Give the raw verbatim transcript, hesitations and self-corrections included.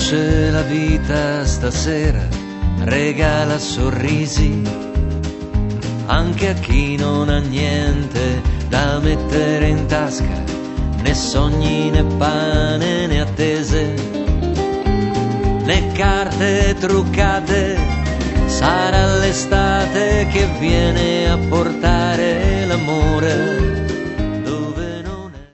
dolce la vita stasera, regala sorrisi anche a chi non ha niente da mettere in tasca, né sogni né pane né attese, né carte truccate. Sarà l'estate che viene a portare l'amore